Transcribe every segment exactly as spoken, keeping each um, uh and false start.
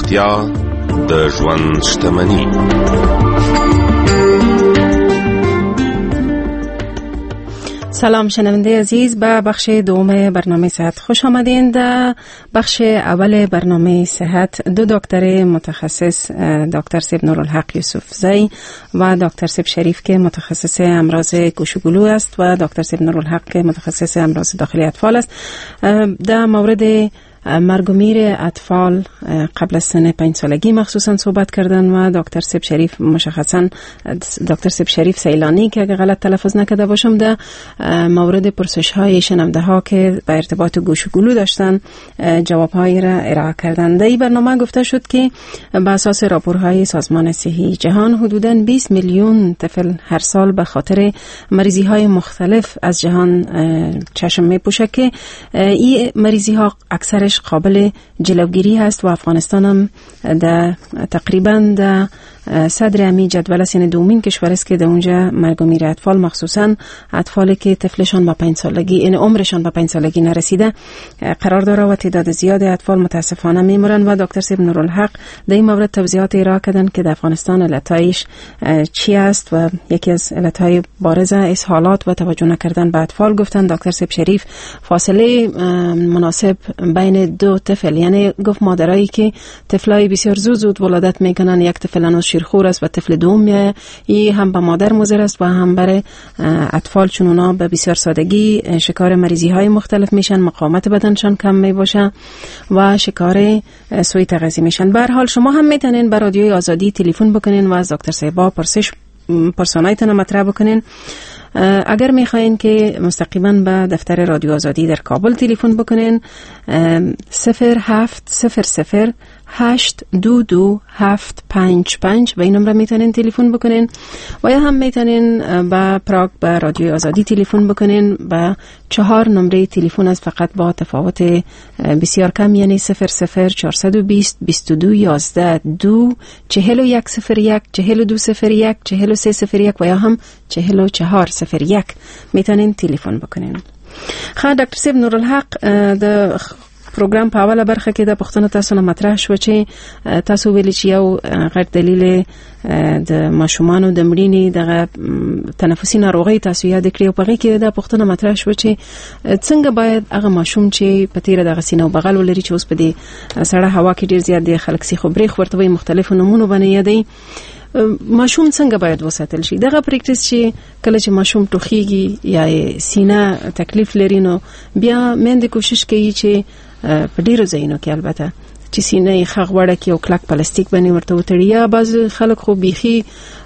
روغتیا د ژوند شتمني. سلام شنونده عزیز، به بخش دوم برنامه صحت خوش آمدین. در بخش اول برنامه صحت دو دکتر متخصص، دکتر سیب نورالحق یوسفزی و دکتر سیب شریف که متخصص امراض گوش و گلو است و دکتر سیب نورالحق که متخصص امراض داخلی اطفال است، در مورد مرگ و میر اطفال قبل از سن پنج سالگی مخصوصا صحبت کردن و دکتر سیب شریف مشخصا دکتر سیب شریف سیلانی که اگه غلط تلفظ نکرده باشم در مورد پرسش های شنونده ها که به ارتباط گوش و گلو داشتن جواب هایی را ارائه کردن. در این برنامه گفته شد که به اساس راپورهای سازمان صحی جهان حدوداً بیست میلیون طفل هر سال به خاطر مریضی های مختلف از جهان چشم می پوشه که این مریضی ها اکثرش قابل جلوگیری هست و افغانستان هم در تقریبا در صدر امی جدول است، یعنی دومین کشور است که در اونجا مرگ و میر اطفال مخصوصا اطفالی که طفلشان با پنج سالگی یعنی عمرشان با پنج سالگی نرسیده قرار داره و تعداد زیاد اطفال متاسفانه میمرن و دکتر سیب نورالحق در این مورد توضیحات ارائه کردن که در افغانستان علتایش چی است و یکی از علتهای بارز اسهالات و توجه نکردن به اطفال. گفتن دکتر سیب شریف فاصله مناسب بین دو طفل، یعنی گفت مادرایی که طفلای بسیار زود زود ولادت میکنن، یک طفل هنوز شیرخور است و طفل دوم میه، این هم به مادر مضر است و هم برای اطفال، چون اونا به بسیار سادگی شکار مریضی های مختلف میشن، مقاومت بدنشان کم میباشه و شکار سوی تغذیه میشن. به هر حال شما هم میتونین به رادیوی آزادی تلفن بکنین و از دکتر صاحبا پرسش پرسونایتون مطرح بکنین. اگر میخواین که مستقیما به دفتر رادیو آزادی در کابل تلفن بکنین، صفر هفت صفر صفر هشت دو دو هفت پنج پنج به این نمره میتونین تلفن بکنین و یا هم میتونین با پراگ به رادیو آزادی تلفن بکنین با چهار نمره تلفن از فقط با تفاوت بسیار کم، یعنی صفر صفر چهارصد و بیست بیست و دو یازده دو چهل و یک صفر یک چهل و دو صفر یک چهل و سه صفر یک و یا هم چهل و چهار صفر یک میتونین تلفن بکنین. خا دکتر سیب نورالحق د پروګرام په اوله برخه کې د پښتنو تاسو نه مطرح شو چې تاسو ویلي چې یو غټ دلیل د ماشومانو د مړینې د تنفسي ناروغۍ تاسو یاد کړی او په هغې کې د پښتنو مطرح شو چې څنګه باید هغه ماشوم چې په تیره دغه سینه او بغل ولري چې اوس په دې سړه هوا کې ډېر زیات دی خلک سیخ و بریخ ورته وایي، مختلفو نومونو باندې یادوي، ماشوم څنګه باید وساتل شي؟ دغه پریکټیس چې کله چې ماشوم ټوخیږي یا سینه تکلیف لري نو بیا میندې کوشش کوي چې په ډیرو ځایونو کې البته چې سینه یې ښه غوړه کړي او کلک پلاستیک باندې ورته وتړي، یا بعض خلک خو بیخي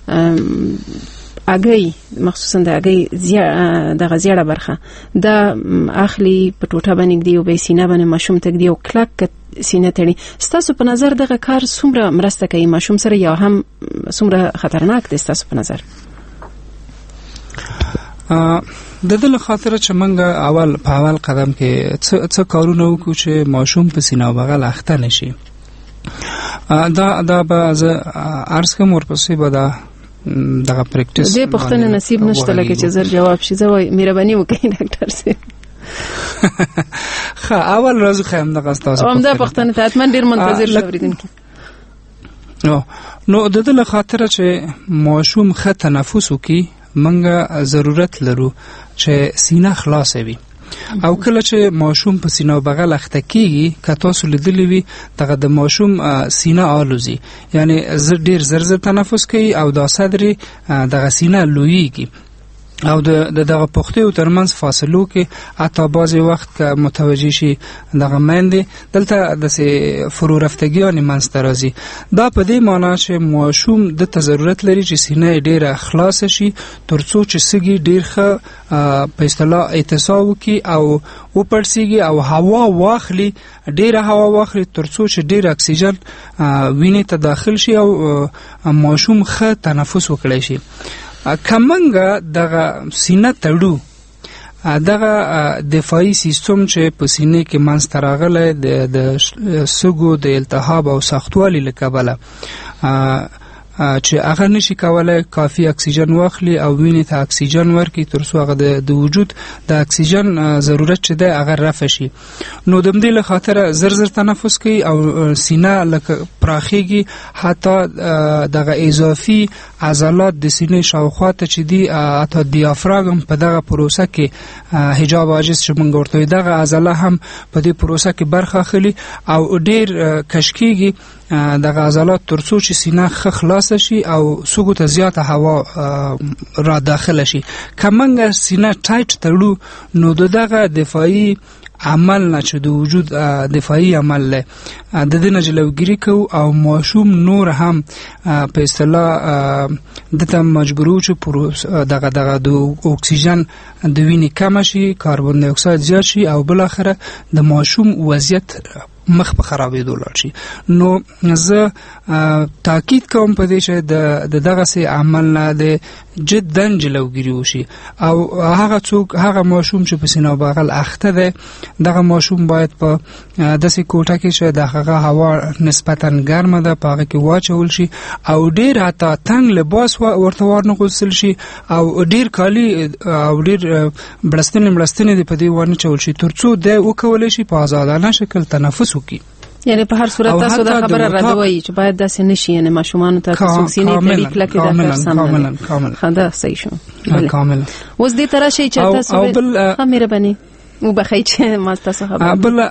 اگئی مخصوصا د اگئی دغه زیړه برخه دا اخلي په ټوټه باندې دی او به سینه باندې ماشوم تک دی او کلک سینه تړي. ستاسو په نظر دغه کار څومره مرسته کوي ماشوم سره یا هم څومره خطرناک دی ستاسو په نظر؟ د دې خاطر چې موږ اول په اول قدم کې څه کارونه وکړو چې ماشوم په سینه او بغل اخته نشي، دا دا به از عرض کوم ورپسې به دا دغه پریکټیس دې پښتنه نصیب نشته لکه چې زر جواب شي. زه وای مهرباني وکړئ ډاکټر صاحب. خا اول راز خیم دغه تاسو هم دا پښتنه ته حتما ډیر منتظر شوریدونکي. نو نو د دې خاطر چې ماشوم ښه تنفس وکړي منګه ضرورت لرو چې سینه خلاص وي، او کله چې ماشوم په سینه او بغل اخته کیږي که تاسو لیدلی وي دغه د ماشوم سینه آلوزي، یعنی زر ډیر زر زر تنفس کوي او دا صدر دغه سینه لویږي او د دغه پخته او ترمنځ فاصلو کې حتی بعضی وخت که متوجه شي دغه مندې دلته د فرو رفتګیان منځته راځي. دا په دې معنی چې ماشوم د ضرورت لري چې سینه ډیره خلاص شي ترڅو چې سږي ډیر ښه په اصطلاح اتساع وکړي او وپړسیږي او هوا واخلي، ډیره هوا واخلي ترڅو چې ډیر اکسیجن وینې ته داخل شي او ماشوم ښه تنفس وکړي شي. کمنګه دغه سینه تړو دغه دفاعي سیستم چې په سینې کې منځته راغلی د سږو د التهاب او سختوالي له کبله چې هغه نشي کولای کافي اکسیجن واخلي او وینې ته اکسیجن ورکړي تر څو هغه د وجود د اکسیجن ضرورت چې دی هغه رفع شي. نو د دې له خاطر زر زر تنفس کوي او سینه لکه پراخیږي، حتی دغه اضافي عضلات د سینې شاوخوا ته چې دی حتی دیافراګم په دغه پروسه کې حجاب عاجز چې موږ ورته دغه عضله هم په دې پروسه کې برخه اخلي او ډیر کشکیږي دغه عضلات تر څو چې سینه ښه خلاصه شي او سږو ته زیاته هوا را داخله شي. که موږ سینه ټایټ تړو نو دغه دفاعي عمل نه چې د وجود دفاعي عمل له د دې نه جلوګیری کوو او ماشوم نور هم په اصطلاح دته مجبورو چې دغه دغه د اکسیجن د وینې کم شي، کاربن دی اکساید زیات شي او بل اخره د ماشوم وضعیت مخ په خرابېدو لاړ شي. نو زه تاکید کوم په دې چې د دغه سي عمل نه د جدا جلوګیری وشي او هغه څوک هغه ماشوم چې په سینه بغل اخته ده دغه ماشوم باید په داسې کوټه کې چې دغه هوا نسبتا ګرمه ده په هغه کې واچول شي او ډیر حتی تنگ لباس ورته ورنغوسل شي او ډیر کالی او ډیر بلستنې ملستنې په دې ورنه چول شي تر څو د وکولای شي په آزادانه شکل تنفس وکړي. یعنی په هر صورت تاسو دا خبره راځوي چې باید داسې نشي، یعنی ماشومان ته تاسو سینې طریق لکه دا کار سم کاملا کاملا خدا صحیح شو کاملا. اوس دې تر شي چې تاسو هم مهرباني وبخښئ چې ما تاسو خبره بل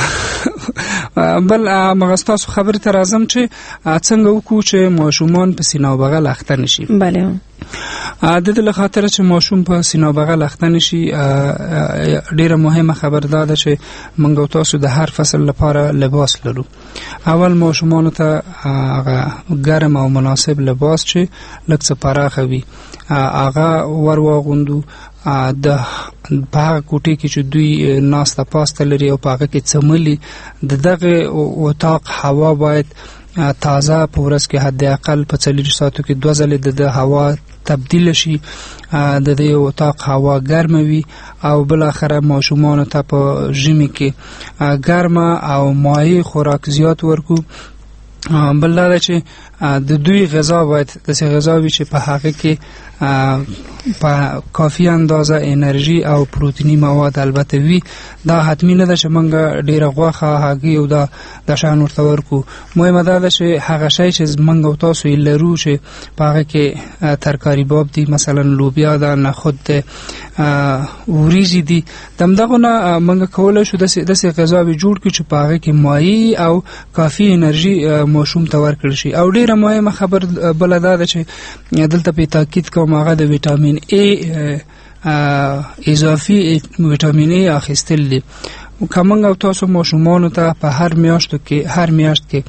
بل مغستاسو خبره تر اعظم چې څنګه وکړو چې ماشومان په سینه بغل اخته نشي. بله د دې لخاطر چې ماشوم په سینه بغل اخته نشي ډیره مهمه خبره ده چې موږ تاسو د هر فصل لپاره لباس لرو. اول ماشومان ته هغه ګرم او مناسب لباس چې لږ څه پراخه وي هغه ور واغوندو د په هغه کوټې کې چې دوی ناسته پاسته لري او په هغه کې څملي د دغه اتاق هوا باید تازه په ورځ کې حد اقل په څلور ساعتو کې دوه ځلې د هوا تبدیل شي، د دې اتاق هوا ګرمه وي او بل اخره ماشومان ته په ژمي کې ګرمه او مایع خوراک زیات ورکو. بل دا چې د دوی غذا باید داسې غذا وي چې په هغه کې په کافی اندازه انرژي او پروتینی مواد البته وي. دا حتمی نه ده چې موږ ډیره غوښه هګۍ او دا د شان ورته ورکو. مهمه ده چې هغه شی چې موږ او تاسو یې لرو چې په هغه کې ترکاري باب دي، مثلا لوبیا ده، نخود ده، وریجې دي، دمدغه نه موږ کولی شو داسې غذاوې جوړ کړو چې په هغه کې مایع او کافی انرژي ماشوم ته ورکړل شي. او ډیره مهمه خبر بل ده چې دلته په تاکید کوم هغه د ویټامین ای اضافي ویټامین ای اخیستل دي. کومنګ او تاسو ماشومان ته په هر میاشت کې هر میاشت کې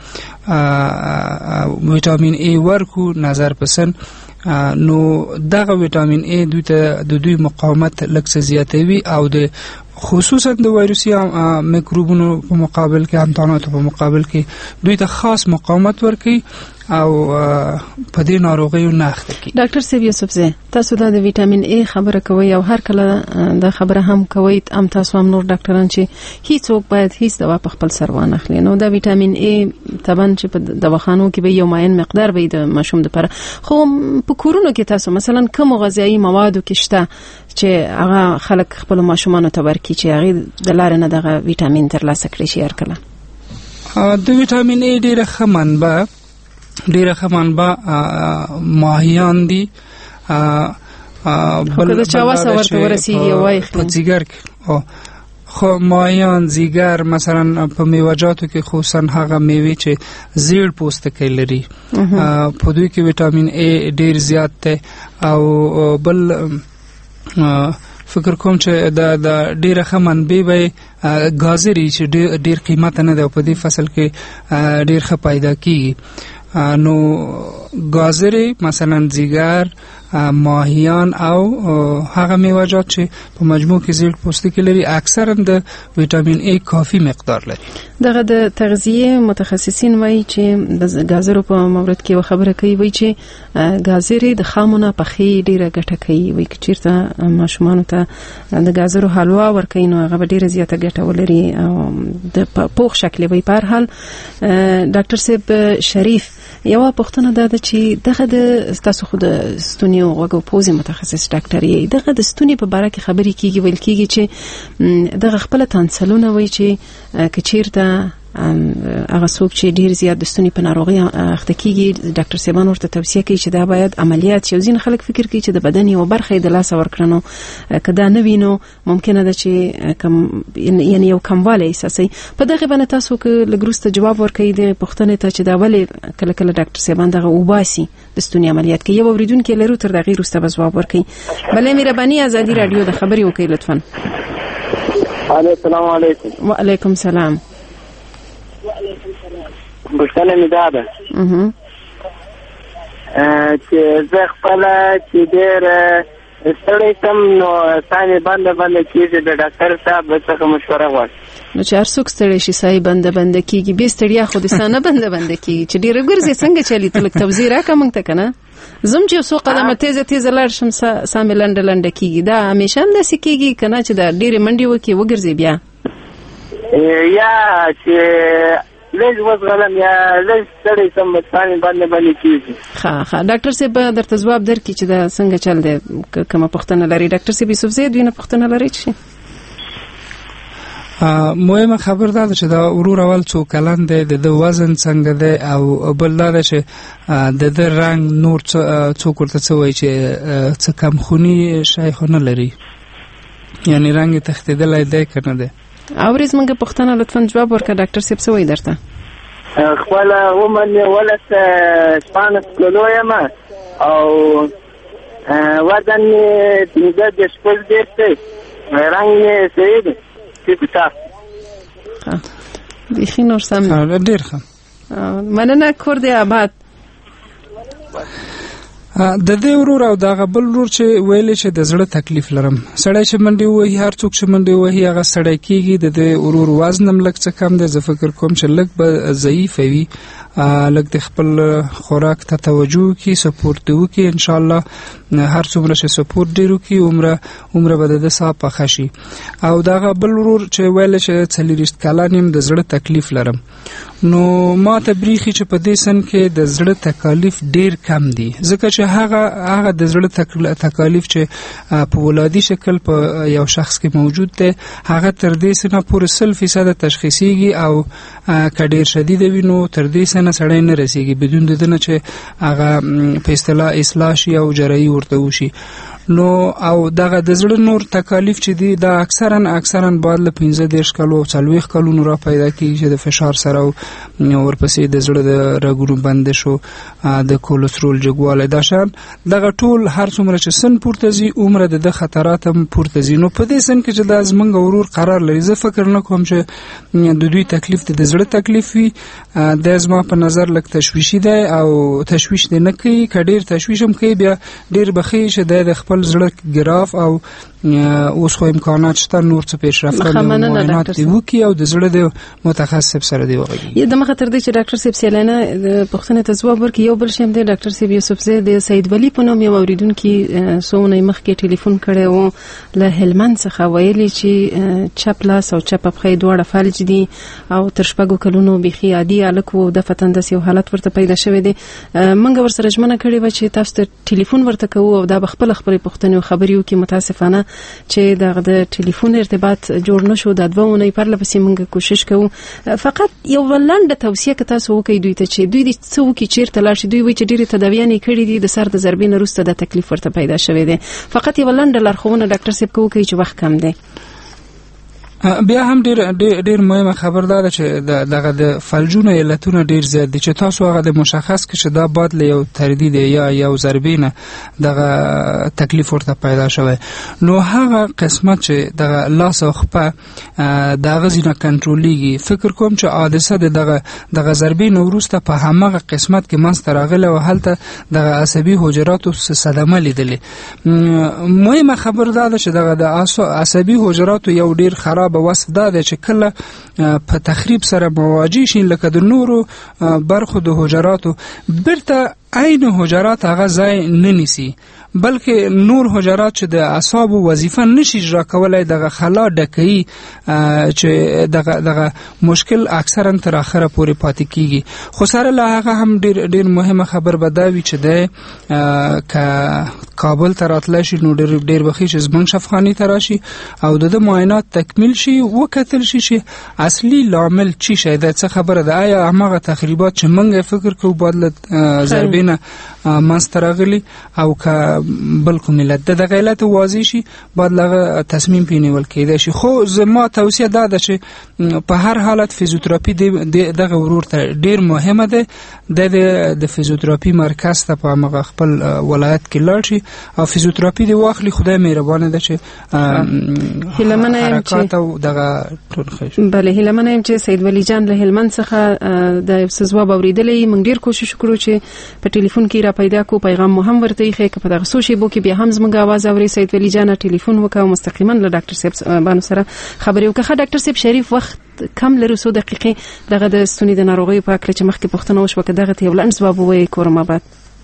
ویټامین ای ورکو نظر پسند نو دغه ویټامین ای دوی ته د دوی مقاومت لږ زیاتوي او د خصوصا د وایروسي میکروبونو په مقابل کې امتحاناتو په مقابل کې دوی ته خاص مقاومت ورکوي او په دې ناروغیو نه اخته کی. ډاکټر سیب یوسفزی تاسو د ویټامین ای خبره کوي او هر کله د خبره هم کوي ام تاسو هم نور ډاکټران چې هیڅوک باید هیڅ دوا په خپل سر وانه خلی. نو د ویټامین ای طبعا چې په دواخانو کې به یو معین مقدار به د ماشوم لپاره، خو په کورونو کې تاسو مثلا کوم غذایی موادو کې شته چې هغه خلک خپل ماشومان ته ورکړي چې هغه د لارې نه دغه ویټامین ترلاسه کړي شي؟ هر کله د ویټامین ای ډیره ښه منبع ډیره ښه منبع ماهیان دي. بل چا واسه ورته ورسیږي وای په ځیګر کې خو ماهیان ځیګر مثلا په میوه‌جاتو کې خصوصا هغه میوې چې زیړ پوستکی لري په دوی کې ویټامین ای ډیر زیات دی. او بل فکر کوم چې د د ډیره ښه منبع به ګازري چې ډیر قیمت نه دی په دې فصل کې ډیر ښه پیدا کیږي. نو گازری مثلا زیگر، ماهیان او هغه میوه‌جات چې په مجموع کې زیړ پوستکی لري اکثرا د ویټامین ای کافی مقدار لري. دغه د تغذیه متخصصین وایي چې د گازرو په مورد کې خبره کوي، وایي چې گازري د خامونه پخې ډیره ګټه کوي. وایي چې چیرته ماشومان ته د گازرو حلوا ورکوي نو هغه ډیره زیاته ګټه ولري او د پوښ شکل وي. په هر حال ډاکټر صاحب شریف یو پوښتنه ده چې دغه د تاسو خو د ستوني او غوږ او پوزې متخصص ډاکټر یې، دغه د ستوني په باره کې خبرې کیږي، ویل کیږي چې دغه خپل تانسلونه وایي چې کچیرته هغه څوک چې ډیر زیات د ستوني په ناروغي اخته کیږي، ډاکټر صاحبان ورته توصیه کوي چې دا باید عملیات شي. ځین خلک فکر کوي چې د بدن یو برخه د لاس ورکړنو کدا نه وینو ممکنه ده چې کم یعنی یو کمواله احساسي. په دغه باندې تاسو که لګروسته جواب ورکړئ د پښتنې ته چې دا ولې کله کله ډاکټر صاحبان دغه وباسي د ستوني عملیات کوي، یو اوریدونکو لرو تر دغه وروسته به جواب ورکړي. بلې مهرباني ازادي رادیو د خبري وکړئ لطفا. السلام علیکم. وعلیکم السلام. بښنه مې دا ده چې زه خپله چې ډېر ستړی شم نو ساه مې بنده بنده کېږي، د ډاکټر صاحب څخه مشوره غواړم. نو چې هر څوک ستړی شي ساه یې بنده بنده کېږي، بې ستړیا خو د ساه نه بنده بنده کېږي. چې ډېره ګرځې څنګه چلي ته لږ توضیح راکړه موږ ته که نه؟ زم چې یو څو قدمه تیزه تیزه لاړ شم ساه مې لنډه لنډه کېږي، دا همیشه هم داسې کېږي که نه چې دا ډېرې منډې وکړې وګرځې بیا؟ یا چې لږ وزغلم یا لږ ستړی شم ساه مې بنده بنده کېږي. ښه ښه ډاکټر صاحب به درته ځواب درکړي چې دا څنګه چل دی. کومه پوښتنه لري ډاکټر صاحب یوسف زی؟ دوی نه پوښتنه لري چې مهمه خبر دا ده چې دا ورور اول څو کلن دی، د وزن څنګه دی، او بل دا ده چې د د رنګ نور څوک ورته څه وایي چې څه کمخوني شی خو نه لري، یعنی رنګ یې تښتېدلی دی که نه دی. اورې زموږ پوښتنه لطفا جواب ورکړه. ډاکټر صاحب څه وایي درته؟ خپله عمر مې ولس شپاړس کیلو یم او وزن مې پنځه دېرش شپږ دېرش دی، رنګ مې صحیح دی ټیپ ټاپ. بیخي نور سم ډېر ښه، مننه. کور دې آباد. د دې ورور او دغه بل ورور چې ویلې چې د زړه تکلیف لرم، سړی چې منډې وهي، هر څوک چې منډې وهي هغه سړی کېږي. د دې ورور وزن هم لږ څه کم دی، زه فکر کوم چې لږ به ضعیفه وي، لږ د خپل خوراک ته توجه وکړي، سپورت دې وکړي. انشاءالله هر څومره چې سپورت ډېر وکړي عمره عمره به د ده ساه پخه شي. او دغه بل ورور چې ویلې چې څلېرویشت کلن یم، د زړه تکلیف لرم، نو ما ته بریښي چې په دې سن کې د زړه تکالیف ډېر کم دي، ځکه چې هغه هغه د زړه تکالیف چې په ولادي شکل په یو شخص کې موجود دی، هغه تر دې سنه پورې سل فیصده تشخیصیږي، او که ډېر شدید وي نو تر دې سنه سړی نه رسیږي بدون د ده نه چې هغه په اصطلاح اصلاح شي او جراحي ورته وشي. نو او دغه د زړه نور تکالیف چې دي دا اکثرا اکثرا باید له پنځه دېرش کالو او څلوېښت کلونو را پیدا کېږي، چې د فشار سره او ورپسې د زړه د رګونو بندش او د کولسترول جګوالی دا شان دغه ټول هر څومره چې سن پورته ځي عمره د ده خطرات هم پورته ځي. نو په دې سن کې چې دا زمونږ ورور قرار لري، زه فکر نه کوم چې د دوی تکلیف د زړه تکلیف وي. دا زما په نظر لږ تشویشي دی او تشویش دی نه کوي، که ډېر تشویش هم کوي بیا ډېر به ښه چې دی د خپل زړه ګراف او اوس خو امکانات شته نور څه پیشرفتونه معاینات دې وکړي او د زړه د متخصص سره دې وغږېږي. دمخه تر دې چې ډاکټر صاحب سیلانه پوښتنې ته ځواب ورکړي، یو بل شی هم دی ډاکټر صاحب یوسف زی د سید ولی په نوم یو اوریدونکي څو اونۍ مخکې ټلیفون کړی و له هلمند څخه، ویلي چې چپ لاس او چپ پښې دواړه فلج دي او تر شپږو کلونو بیخي عادي هلک و، د فتن داسې یو حالت ورته پیدا شوی دی. موږ ورسره ژمنه کړې وه چې تاسو ته ټلیفون ورته کوو او دا به خپله خپلې پوښتنې او خبرې وکړي. متاسفانه چې دغه د ټلیفون ارتباط جوړ نشو، دا دوه اونۍ پرله پسې موږ کوشش کوو. فقط یو لنډه توصیه که تاسو وکړئ دوی ته چې دوی دې څه وکړي، چېرته لاړ شي. دوی وایي چې ډېرې تداویانې کړي دي، د سر د ضربې نه وروسته دا تکلیف ورته پیدا شوی دی. فقط یو لنډه لارښوونه ډاکټر صاحب که وکړي چې وخت کم دی. بیا هم ډیر ډیر مهمه خبر ده چې دغه د فلجونو علتونه ډیر زیات دي، چې تاسو هغه د مشخص کې چې دا باد له یو تردید یا یو ضربې نه دغه تکلیف ورته پیدا شوی، نو هغه قسمت چې دغه لاس او خپه دغه ځینه کنټرولېږي، فکر کوم چې حادثه دغه دغه ضربې نه وروسته په همغه قسمت کې منځته راغله او هلته دغه عصبي حجراتو صدمه لیدلې. مهمه خبر ده چې دغه د عصبي حجراتو یو ډیر خراب وصف دا ده چې کله په تخریب سره مواجه شي، لکه د نورو برخو د حجراتو بیرته عین حجرات هغه ځای نه نیسي، بلکې نور حجرات چې د اعصابو وظیفه نشي اجرا کولای دغه خلا ډکوي، چې دغه دغه مشکل اکثرا تر اخره پورې پاتې کیږي. خو سره له هغه هم ډیر ډیر مهمه خبر به دا وي چې د ک کابل ته راتلی شي نو ډیر ډیر بخي چې زمونږ شفاخانې ته راشي او د معاینات تکمیل شي، وکتل شي چې اصلي لامل چی شي، د څه خبره ده، آیا هغه تخریبات چې موږ فکر کوو بدل ضربینه منځته راغلي او که بل کوم علت د دغه علت واضح شي باید لغه تصمیم پینیول کېدای شي. خو زما توصیه دا ده چې په هر حالت فیزیوتراپي دغه ورور ته ډیر مهمه ده، د فیزیوتراپي مرکز ته په هغه خپل ولایت کې لاړ شي او فیزیوتراپي دی واخلي. خدای مهربانه ده چې هیلمنه حرکات او دغه ټول ښه. بله هیلمنه يم چې سید ولی جان له هلمند څخه د ځواب اوریدلې، موږ ډیر کوشش وکړو چې په ټلیفون کې را پیدا کو، پیغام مو هم ورته یې کې په دغه سوشي بو کې بیا هم زموږ आवाज اوري. سید ولی جان ټلیفون وکاو مستقیما له ډاکټر صاحب باندې سره خبرې وکړه. ډاکټر صاحب شریف وخت کم لري، سو دقیقې دغه د ستوني د ناروغي په اړه چې مخکې پوښتنه وشوه که دغه ته ولنس ځواب وایي کورم آباد.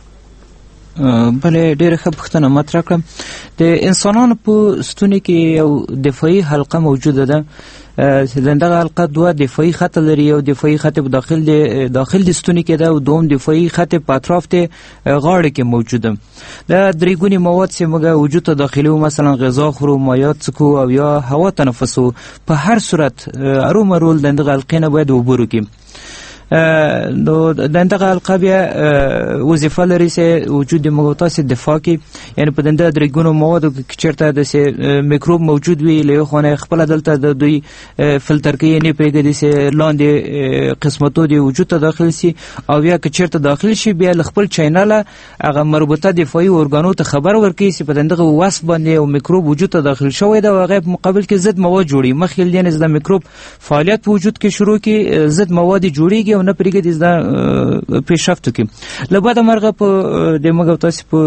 بله ډیره ښه پوښتنه مطرح کړم. د انسانانو په ستوني کې یو دفاعي حلقه موجوده ده، دغه حلقه دوه دفاعي خط لري، یو دفاعي خط په داخل د داخل د ستوني کې ده او دوم دفاعي خط په اطراف ته غاړه کې موجوده. دا درې ګونی مواد چې موږ وجود ته داخلي وو، مثلا غذا خورو، مایعات څکو او یا هوا تنفسو، په هر صورت ارومرول دغه حلقې نه باید عبور وکړي. نو دغه حلقه بیا وظیفه لري چې وجود موږ تاسو دفاع کوي، یعنی په دغه درې ګونو موادو کې چیرته د میکروب موجود وي له خونه خپل دلته د دوی فلټر کوي، نه پرېږدي چې لاندې قسمتو دی وجود ته داخل شي، او یا که چیرته داخل شي بیا خپل چینل هغه مربوطه دفاعي ارګانو ته خبر ورکړي چې په دغه وسب باندې او میکروب وجود ته داخل شوی دی، او هغه په مقابل کې ضد مواد جوړي، مخکې لنه د میکروب فعالیت په وجود کې شروع کی ضد مواد جوړيږي او نه پرېږدي د پیشرفت کوي. لبعد مرغه په د موږ تاسو په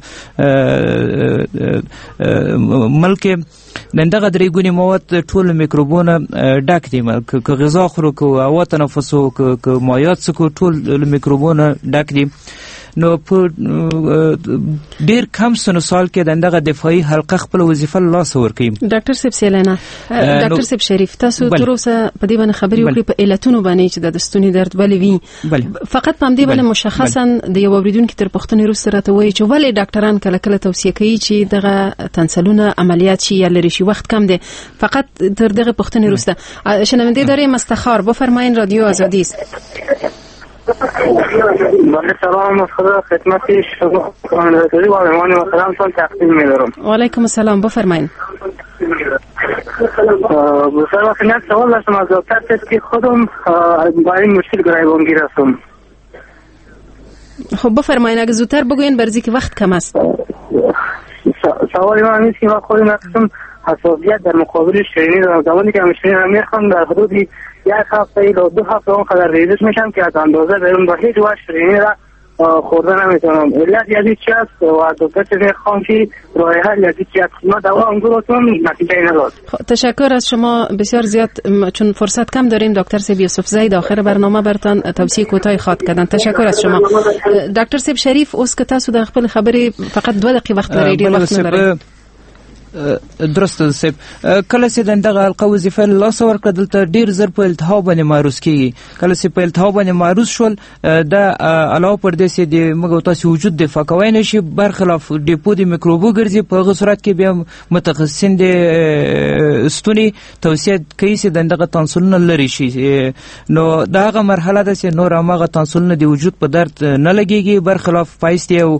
ملک دغه درې ګونی مواد ټول میکروبونه ډک دي، که غذا خورو، که هوا تنفسو، که مایعات څکو، ټول میکروبونه ډک دي. نو په ډیر کم سن سال کې دغه دفاعي حلقه خپل وظیفه لاس ورکوي. ډاکټر صاحب سیلینا، ډاکټر صاحب شریف، تاسو تر اوسه په دې باندې خبرې وکړې په علتونو باندې چې د ستوني درد ولې وي، فقط په دې باندې مشخصا د یو اوریدونکو تر پوښتنې وروسته راته وایي چې ولې ډاکټران کله کله توصیه کوي چې دغه تنسلونه عملیات شي یا لري شي، وخت کم دی. فقط تر دغه پوښتنې وروسته شنونده داریم استخار، بفرمایید، رادیو آزادی است. بله سلام از خدا خدمت شما کامراتوری و مهمان محترمتان تقدیم می‌دارم. و علیکم السلام، بفرمایید. بسیار وقت سوال داشتم از دکتر که خودم با این مشکل گریبانگیر هستم. خب بفرمایید، اگه زودتر بگوین برزی که وقت کم است. سوال من این است که من خودم هستم حساسیت در مقابل شیرینی دارم. زمانی که شیرینی رو میخوام در حدود یک هفته یا دو هفته اون قدر ریزش میشم که از اندازه برون با هیچ وجه شیرینی را خورده نمیتونم. علت یادی چی است و دکتر چه میخوام که راه حل یادی چی است؟ ما دوا انگور رو نتیجه نداد. تشکر از شما بسیار زیاد، چون فرصت کم داریم. دکتر سیب یوسف زید آخر برنامه برتان توصیه کوتاه خواد کردن. تشکر از شما. دکتر سیب شریف، اوس که تاسو د خپل خبرې فقط دوه دقیقې وخت لرئ، ډیر وخت نه لرئ. درسته سیب، کله چې دغه حلقه وظیفه لاس ورکړه دلته ډیر زر په التهاب باندې معروض کیږي. کله چې په التهاب باندې معروض شول دا علاوه پر دې چې د موږ تاسو وجود دفاع کوي نشي، برخلاف ډیپو د میکروبو ګرځي، په هغه صورت کې بیا متخصصین د ستوني توصیه کوي چې دغه تنسلونه لري شي. نو دا هغه مرحله ده چې نور هغه تنسلونه د وجود په درد نه لګيږي، برخلاف پایست او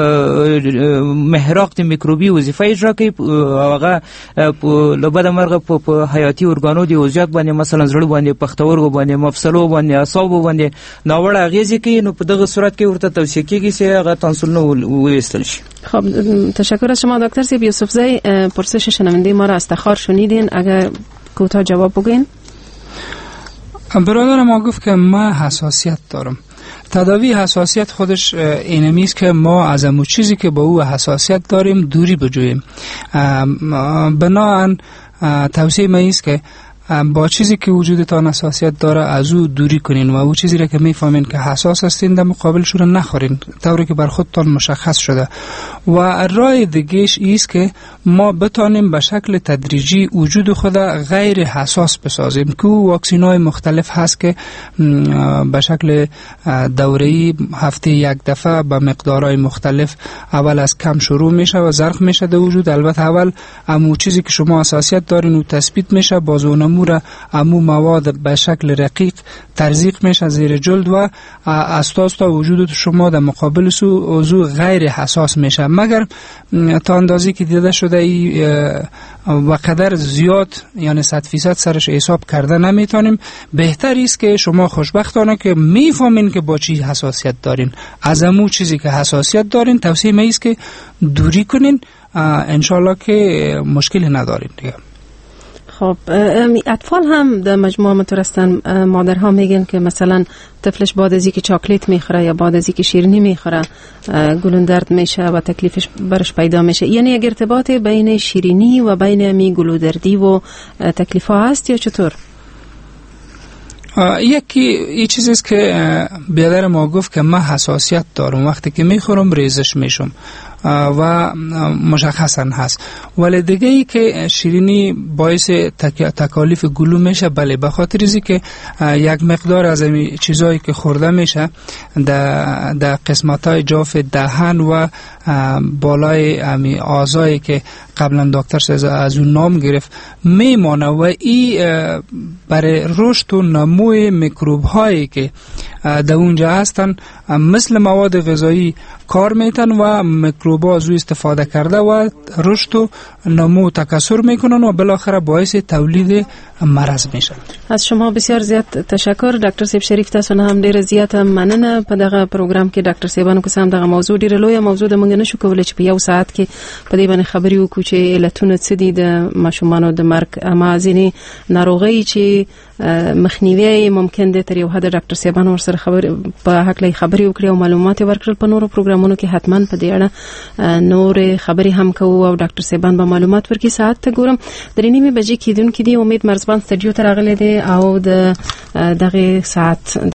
محراق د میکروبي وظیفه اجرا کوي. هغه لبد مرغه په حیاتي ارګانو دی وضعیت باندې، مثلا زړه باندې، پښتورګو باندې، مفصلو باندې، اعصابو باندې ناوړه اغیزې کوي. نو په دغه صورت کې ورته توصیه کیږي چې هغه تنسلونه وایستل شي. خب تشکر از شما دکتر سیب یوسف زی. پرسش شنونده ما را استخار شنیدین، اگر کوتاه جواب بگین. برادر ما گفت که ما حساسیت دارم. تداوی حساسیت خودش اینمی است که ما از امو چیزی که با او حساسیت داریم دوری بجوییم. بناهن توصیه ما است که با چیزی که وجودتان حساسیت داره از او دوری کنین و او چیزی را که میفهمین که حساس هستین در مقابلش رو نخورین، طوری که بر خودتان مشخص شده. و راه دیگهش ایست که ما بتانیم به شکل تدریجی وجود خود غیر حساس بسازیم که واکسین‌های مختلف هست که به شکل دوره‌ای هفته یک دفعه به مقدارهای مختلف اول از کم شروع میشه و زرق میشه در وجود. البته اول امو چیزی که شما حساسیت دارین و تثبیت میشه، باز اونمو را امو مواد به شکل رقیق ترزیق میشه زیر جلد و اساس تا وجود شما در مقابل سو غیر حساس میشه، مگر تا اندازی که دیده شده ای و قدر زیاد یعنی صد فیصد سرش حساب کرده نمیتونیم. بهتر است که شما خوشبختانه که میفهمین که با چی حساسیت دارین، از امو چیزی که حساسیت دارین توصیه می است که دوری کنین، انشالله که مشکلی ندارین دیگه. خب اطفال هم در مجموعه مترستن، مادرها میگن که مثلا طفلش بعد از اینکه چاکلیت میخوره یا بعد از اینکه شیرینی میخوره گلودرد میشه و تکلیفش برش پیدا میشه. یعنی یک ارتباط بین شیرینی و بین می گلودردی و تکلیف ها هست یا چطور؟ یکی این چیزی است که بیادر ما گفت که من حساسیت دارم، وقتی که میخورم ریزش میشم و مشخصا هست. ولی دیگه ای که شیرینی باعث تک... تکالیف گلو میشه، بله، به خاطر اینکه که یک مقدار از این چیزایی که خورده میشه در در قسمت‌های جاف دهن و بالای امی آزایی که قبلا دکتر از اون نام گرفت میمانه و این برای رشد و نموی میکروب هایی که در اونجا هستن مثل مواد غذایی کار میتن و میکروبا از او استفاده کرده و رشد و نمو تکثر میکنن و بالاخره باعث تولید مرض میشن. از شما بسیار زیاد تشکر دکتر صاحب شریف. تاسو نه هم ډیر زیات مننه په دغه پروګرام کې ډاکټر صاحبانو کوم دغه موضوع ډیر لوی موضوع د مونږ نشو کولای چې په یو ساعت کې په دې باندې خبرې وکړو چې علتونه څه دي د ماشومانو د مرګ، اما ځینې ناروغۍ چې مخنیوي ممکن دي تر یو حد ډاکټر صاحبانو ورسره خبر په حق لای خبرې وکړي او معلومات ورکړل. په نورو پروګرامونو کې حتما په دې اړه نور خبرې هم کوو او ډاکټر صاحبان به معلومات ورکړي. ساعت ته ګورم درې نیمې بجې کېدونکې دي. امید مرزبان سټډیو ته راغلی دی او د دغه ساعت